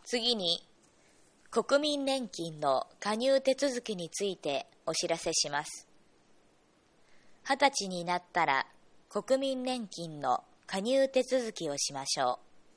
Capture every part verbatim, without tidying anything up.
次に、国民年金の加入手続きについてお知らせします。はたちになったら国民年金の加入手続きをしましょう。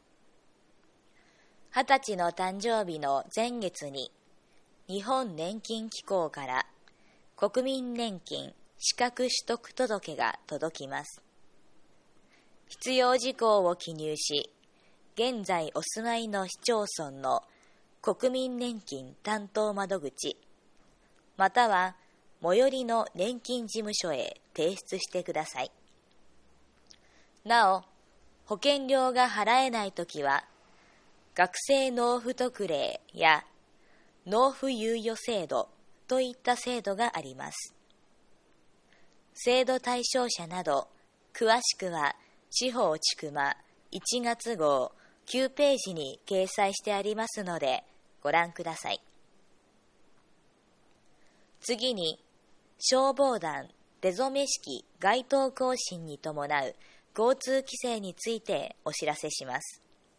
はたちの誕生日の前月に日本年金機構から国民年金資格取得届が届きます。必要事項を記入し、現在お住まいの市町村の国民年金担当窓口、または最寄りの年金事務所へ提出してください。なお、保険料が払えないときは、学生納付特例や納付猶予制度といった制度があります。制度対象者など、詳しくは地方ちくまいちがつ号きゅうページに掲載してありますので、ご覧ください。次に、消防団出初め式該当更新に伴う交通規制についてお知らせします。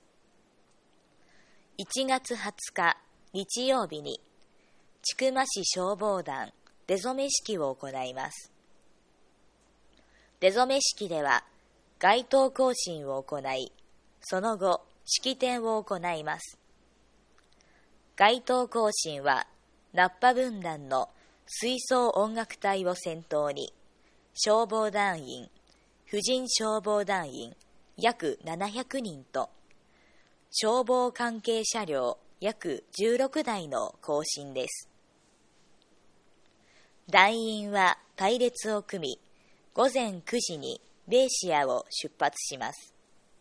いちがつはつか日曜日に、千曲市消防団出初め式を行います。出初め式では、該当更新を行い、その後、式典を行います。該当更新は、ナッパ分団の吹奏音楽隊を先頭に、消防団員、婦人消防団員約ななひゃくにんと、消防関係車両約じゅうろくだいの行進です。団員は隊列を組み、ごぜんくじにベーシアを出発します。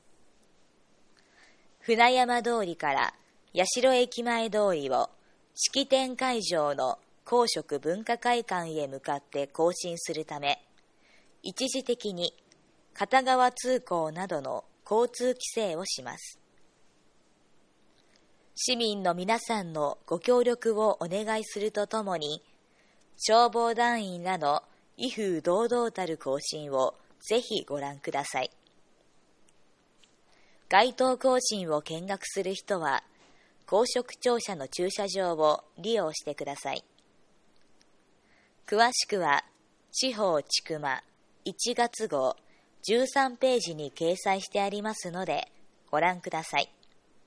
船山通りから八代駅前通りを式典会場の公職文化会館へ向かって行進するため、一時的に片側通行などの交通規制をします。市民の皆さんのご協力をお願いするとともに、消防団員らの威風堂々たる行進をぜひご覧ください。該当行進を見学する人は、公職庁舎の駐車場を利用してください。詳しくは、地方ちくまいちがつ号じゅうさんページに掲載してありますので、ご覧ください。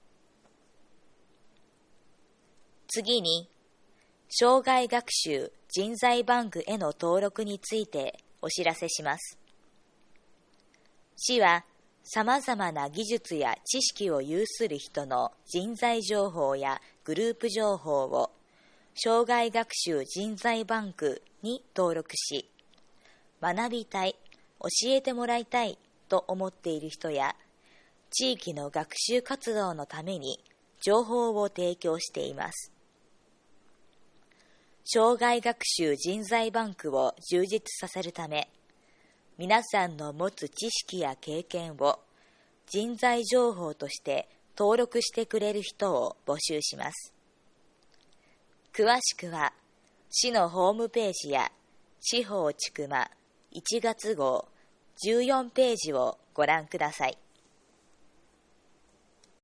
次に、生涯学習人材バンクへの登録についてお知らせします。市は、様々な技術や知識を有する人の人材情報やグループ情報を生涯学習人材バンクに登録し、学びたい、教えてもらいたいと思っている人や、地域の学習活動のために情報を提供しています。生涯学習人材バンクを充実させるため、皆さんの持つ知識や経験を人材情報として登録してくれる人を募集します。詳しくは、市のホームページや地方ちくまいちがつ号じゅうよんページをご覧ください。